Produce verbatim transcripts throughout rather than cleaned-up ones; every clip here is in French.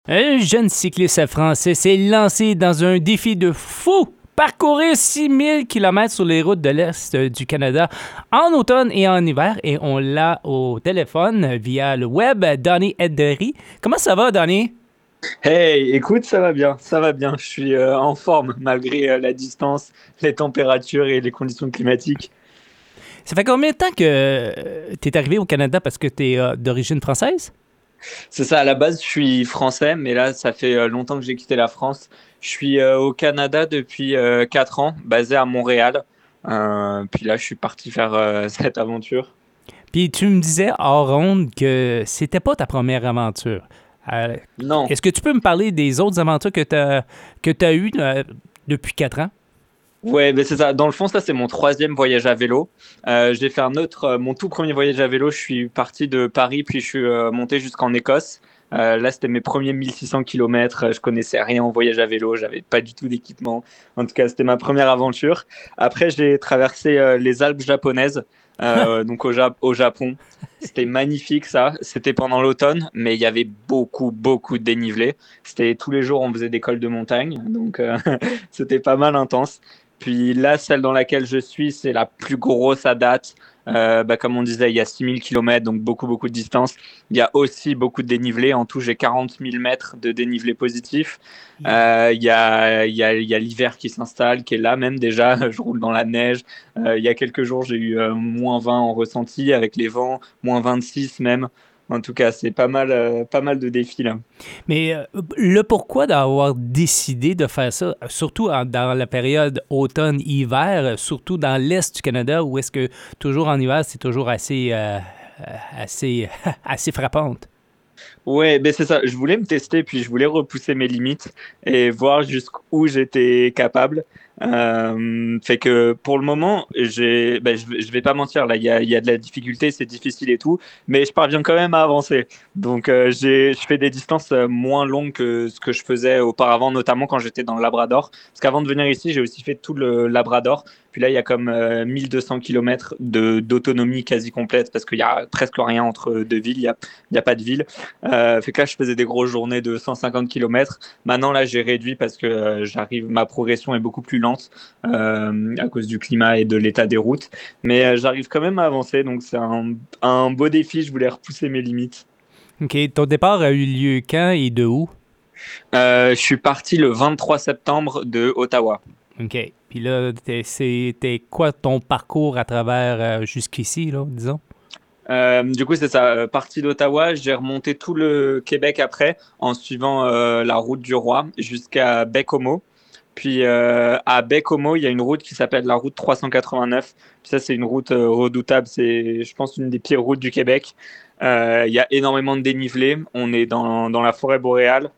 Un jeune cycliste français s'est lancé dans un défi de fou. Parcourir six mille kilomètres sur les routes de l'Est du Canada en automne et en hiver. Et on l'a au téléphone via le web, Donny Eddery. Comment ça va, Donny? Hey, écoute, ça va bien, ça va bien. Je suis euh, en forme malgré euh, la distance, les températures et les conditions climatiques. Ça fait combien de temps que tu es arrivé au Canada parce que tu es d'origine française? C'est ça, à la base, je suis français, mais là, ça fait euh, longtemps que j'ai quitté la France. Je suis euh, au Canada depuis euh, quatre ans, basé à Montréal. Euh, puis là, je suis parti faire euh, cette aventure. Puis tu me disais hors ronde que c'était pas ta première aventure. Euh, Non. Est-ce que tu peux me parler des autres aventures que tu as, que tu as eues euh, depuis quatre ans? Ouais, ben c'est ça. Dans le fond, ça, c'est mon troisième voyage à vélo. Euh, j'ai fait un autre, euh, mon tout premier voyage à vélo. Je suis parti de Paris, puis je suis euh, monté jusqu'en Écosse. Euh, là, c'était mes premiers mille six cents kilomètres. Je connaissais rien en voyage à vélo. J'avais pas du tout d'équipement. En tout cas, c'était ma première aventure. Après, j'ai traversé euh, les Alpes japonaises, euh, donc au, Ja- au Japon. C'était magnifique, ça. C'était pendant l'automne, mais il y avait beaucoup, beaucoup de dénivelé. C'était tous les jours, on faisait des cols de montagne, donc euh, c'était pas mal intense. Puis là, celle dans laquelle je suis, c'est la plus grosse à date. Euh, bah, comme on disait, il y a six mille kilomètres, donc beaucoup, beaucoup de distance. Il y a aussi beaucoup de dénivelé. En tout, j'ai quarante mille mètres de dénivelé positif. Euh, il y a, il y a, il y a l'hiver qui s'installe, qui est là même déjà. Je roule dans la neige. Euh, il y a quelques jours, j'ai eu euh, moins vingt en ressenti avec les vents, moins vingt-six même. En tout cas, c'est pas mal, euh, pas mal de défis là. Mais euh, le pourquoi d'avoir décidé de faire ça, surtout en- dans la période automne-hiver, surtout dans l'Est du Canada, où est-ce que toujours en hiver, c'est toujours assez, euh, euh, assez, assez frappante. Ouais, ben c'est ça. Je voulais me tester, puis je voulais repousser mes limites et voir jusqu'où j'étais capable. Euh, fait que pour le moment, j'ai, ben, je, vais- je vais pas mentir, là, il y a, il y a de la difficulté, c'est difficile et tout, mais je parviens quand même à avancer. Donc, euh, j'ai, je fais des distances euh, moins longues que ce que je faisais auparavant, notamment quand j'étais dans le Labrador. Parce qu'avant de venir ici, j'ai aussi fait tout le Labrador. Puis là, il y a comme euh, mille deux cents kilomètres de, d'autonomie quasi complète parce qu'il y a presque rien entre deux villes, il y a, il y a pas de ville. Euh, fait que là, je faisais des grosses journées de cent cinquante kilomètres. Maintenant, là, j'ai réduit parce que euh, j'arrive, ma progression est beaucoup plus lente euh, à cause du climat et de l'état des routes. Mais euh, j'arrive quand même à avancer, donc c'est un, un beau défi. Je voulais repousser mes limites. OK. Ton départ a eu lieu quand et de où? Euh, je suis parti le vingt-trois septembre de Ottawa. OK. Puis là, t'es- c'était quoi ton parcours à travers euh, jusqu'ici, là, disons? Euh, du coup, c'est ça. euh, Parti d'Ottawa, j'ai remonté tout le Québec après en suivant euh, la route du Roi jusqu'à Baie-Comeau. Puis euh, à Baie-Comeau, il y a une route qui s'appelle la route trois cent quatre-vingt-neuf. Puis ça, c'est une route euh, redoutable. C'est, je pense, une des pires routes du Québec. Euh, Il y a énormément de dénivelé. On est dans, dans la forêt boréale.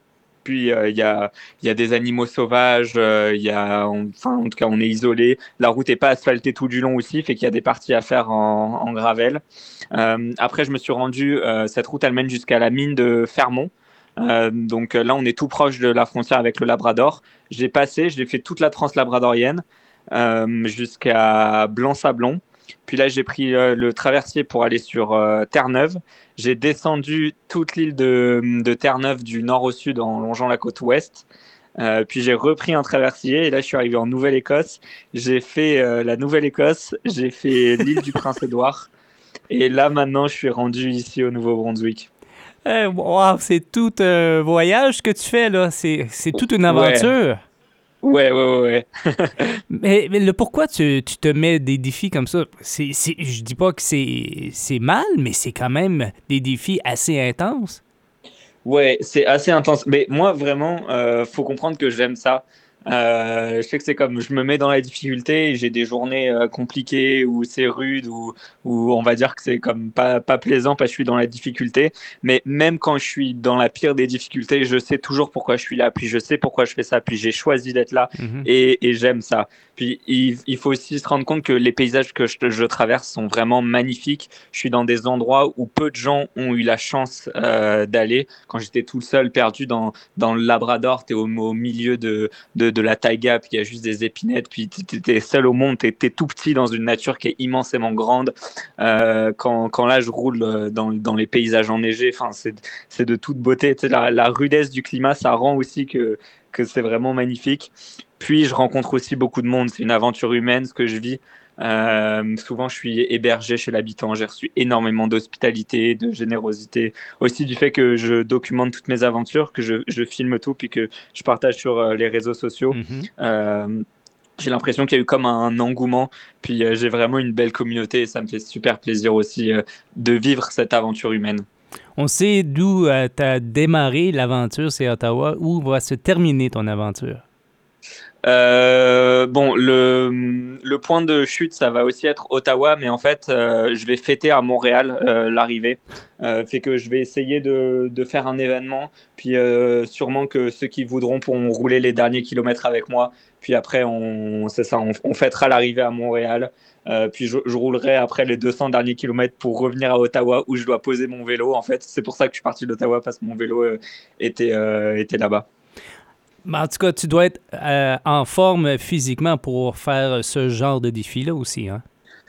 Puis euh, il y a, il y a des animaux sauvages. euh, Il y a, on- enfin, en tout cas, on est isolé. La route n'est pas asphaltée tout du long aussi, fait qu'il y a des parties à faire en, en gravel. Euh, après, je me suis rendu. Euh, cette route, elle mène jusqu'à la mine de Fermont. Euh, donc euh, là, on est tout proche de la frontière avec le Labrador. J'ai passé, j'ai fait toute la translabradorienne euh, jusqu'à Blanc-Sablon. Puis là, j'ai pris euh, le traversier pour aller sur euh, Terre-Neuve. J'ai descendu toute l'île de, de Terre-Neuve du nord au sud en longeant la côte ouest. Euh, puis j'ai repris un traversier et là, je suis arrivé en Nouvelle-Écosse. J'ai fait euh, la Nouvelle-Écosse, j'ai fait l'île du Prince-Édouard. Et là, maintenant, je suis rendu ici au Nouveau-Brunswick. Eh, wow, c'est tout un voyage que tu fais, là. C'est, c'est toute une Ouais, aventure. ouais, ouais, ouais. ouais. Mais, mais le pourquoi tu, tu te mets des défis comme ça, c'est, c'est, je dis pas que c'est, c'est mal, mais c'est quand même des défis assez intenses. Ouais, c'est assez intense. Mais moi, vraiment, euh, faut comprendre que j'aime ça. Euh, je sais que c'est comme je me mets dans la difficulté et j'ai des journées euh, compliquées où c'est rude ou où on va dire que c'est comme pas pas plaisant parce que je suis dans la difficulté. Mais même quand je suis dans la pire des difficultés, je sais toujours pourquoi je suis là. Puis je sais pourquoi je fais ça. Puis j'ai choisi d'être là Mhm. et, et j'aime ça. Puis il, il faut aussi se rendre compte que les paysages que je, je traverse sont vraiment magnifiques. Je suis dans des endroits où peu de gens ont eu la chance euh, d'aller. Quand j'étais tout seul, perdu dans, dans le Labrador, tu es au, au milieu de, de de, de la taïga, puis il y a juste des épinettes, puis tu es seul au monde, tu es tout petit dans une nature qui est immensément grande. Euh, quand, quand là, je roule dans, dans les paysages enneigés, c'est de toute beauté. Tu sais, la, la rudesse du climat, ça rend aussi que, que c'est vraiment magnifique. Puis, je rencontre aussi beaucoup de monde. C'est une aventure humaine, ce que je vis. Euh, souvent, je suis hébergé chez l'habitant. J'ai reçu énormément d'hospitalité, de générosité. Aussi du fait que je documente toutes mes aventures, que je, je filme tout, puis que je partage sur les réseaux sociaux. Mm-hmm. Euh, j'ai l'impression qu'il y a eu comme un engouement. Puis euh, j'ai vraiment une belle communauté et ça me fait super plaisir aussi euh, de vivre cette aventure humaine. On sait d'où euh, tu as démarré l'aventure, c'est Ottawa. Où va se terminer ton aventure? Euh, bon, le, le point de chute, ça va aussi être Ottawa, mais en fait, euh, je vais fêter à Montréal euh, l'arrivée. Euh, fait que je vais essayer de, de faire un événement, puis euh, sûrement que ceux qui voudront pourront rouler les derniers kilomètres avec moi. Puis après, on, c'est ça, on, on fêtera l'arrivée à Montréal. Euh, puis je, je roulerai après les deux cents derniers kilomètres pour revenir à Ottawa où je dois poser mon vélo. En fait, c'est pour ça que je suis parti d'Ottawa parce que mon vélo euh, était, euh, était là-bas. En tout cas, tu dois être euh, en forme physiquement pour faire ce genre de défi-là aussi, hein?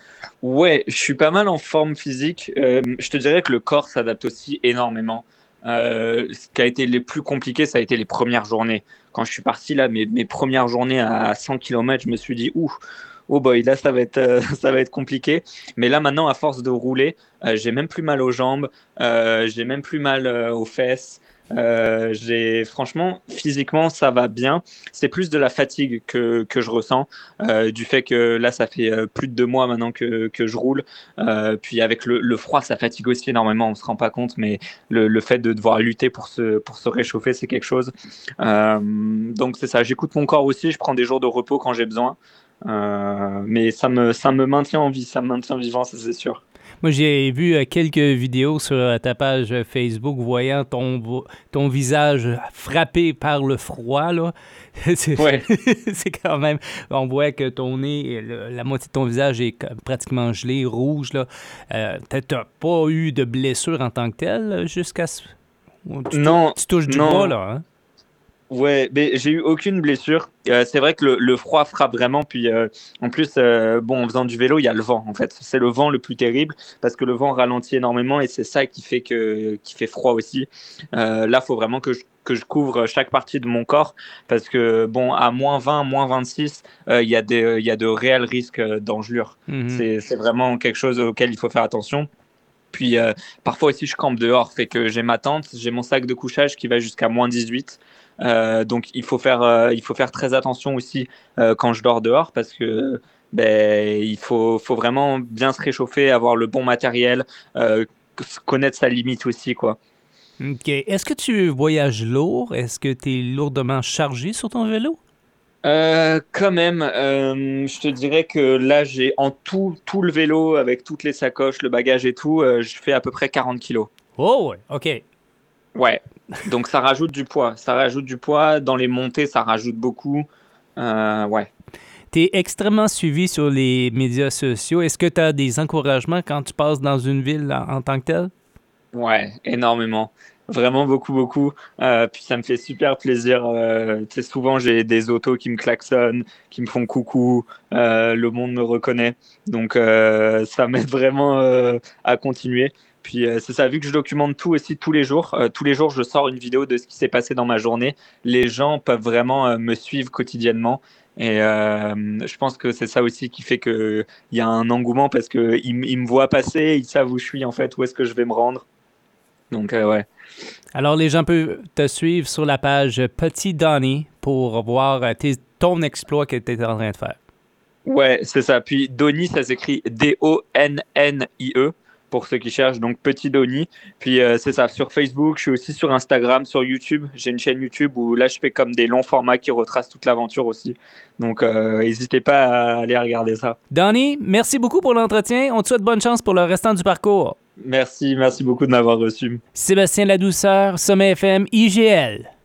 Ouais, je suis pas mal en forme physique. Euh, je te dirais que le corps s'adapte aussi énormément. Euh, ce qui a été le plus compliqué, ça a été les premières journées. Quand je suis parti, là, mes, mes premières journées à cent kilomètres, je me suis dit, ouh, oh boy, là, ça va être, euh, ça va être compliqué. Mais là, maintenant, à force de rouler, euh, j'ai même plus mal aux jambes, euh, j'ai même plus mal euh, aux fesses. Euh, j'ai franchement physiquement ça va bien, c'est plus de la fatigue que, que je ressens euh, du fait que là ça fait euh, plus de deux mois maintenant que, que je roule euh, puis avec le, le froid ça fatigue aussi énormément, on se rend pas compte mais le, le fait de devoir lutter pour se, pour se réchauffer c'est quelque chose euh, donc c'est ça, j'écoute mon corps aussi, je prends des jours de repos quand j'ai besoin euh, mais ça me, ça me maintient en vie, ça me maintient vivant, ça c'est sûr. Moi, j'ai vu quelques vidéos sur ta page Facebook voyant ton, ton visage frappé par le froid, là. C'est, ouais. c'est quand même... On voit que ton nez, la moitié de ton visage est pratiquement gelé, rouge, là. Euh, t'as pas eu de blessure en tant que telle jusqu'à... Tu, non. Tu touches du non. bois, là, hein? Ouais, mais j'ai eu aucune blessure. Euh, c'est vrai que le, le froid frappe vraiment. Puis euh, en plus, euh, bon, en faisant du vélo, il y a le vent. En fait, c'est le vent le plus terrible parce que le vent ralentit énormément et c'est ça qui fait que qui fait froid aussi. Euh, là, faut vraiment que je que je couvre chaque partie de mon corps parce que bon, à moins vingt, moins vingt-six, il euh, y a des il y a de réels risques d'engelure. Mm-hmm. C'est c'est vraiment quelque chose auquel il faut faire attention. Puis euh, parfois aussi, je campe dehors, fait que j'ai ma tente, j'ai mon sac de couchage qui va jusqu'à moins dix-huit. Euh, donc il faut faire euh, il faut faire très attention aussi euh, quand je dors dehors parce que ben il faut faut vraiment bien se réchauffer, avoir le bon matériel, euh, connaître sa limite aussi quoi. OK. Est-ce que tu voyages lourd? Est-ce que tu es lourdement chargé sur ton vélo? Euh, quand même, euh, je te dirais que là j'ai en tout tout le vélo avec toutes les sacoches, le bagage et tout, euh, je fais à peu près quarante kilos. Oh ouais, OK. Ouais, donc ça rajoute du poids. Ça rajoute du poids. Dans les montées, ça rajoute beaucoup. Euh, ouais. Tu es extrêmement suivi sur les médias sociaux. Est-ce que tu as des encouragements quand tu passes dans une ville en, en tant que telle? Ouais, énormément. Vraiment beaucoup, beaucoup. Euh, puis ça me fait super plaisir. Euh, tu sais, souvent, j'ai des autos qui me klaxonnent, qui me font coucou. Euh, le monde me reconnaît. Donc, euh, ça m'aide vraiment euh, à continuer. Puis euh, c'est ça, vu que je documente tout aussi tous les jours, euh, tous les jours je sors une vidéo de ce qui s'est passé dans ma journée, les gens peuvent vraiment euh, me suivre quotidiennement et euh, je pense que c'est ça aussi qui fait qu'il y a un engouement parce qu'ils ils me voient passer, ils savent où je suis en fait, où est-ce que je vais me rendre. Donc euh, ouais. Alors les gens peuvent te suivre sur la page Petit Donnie pour voir tes, ton exploit que tu es en train de faire. Ouais, c'est ça. Puis Donnie, ça s'écrit D O N N I E. Pour ceux qui cherchent, donc Petit Donnie. Puis euh, c'est ça, sur Facebook, je suis aussi sur Instagram, sur YouTube. J'ai une chaîne YouTube où là, je fais comme des longs formats qui retracent toute l'aventure aussi. Donc, euh, n'hésitez pas à aller regarder ça. Donnie, merci beaucoup pour l'entretien. On te souhaite bonne chance pour le restant du parcours. Merci, merci beaucoup de m'avoir reçu. Sébastien Ladouceur, Sommet F M, I G L.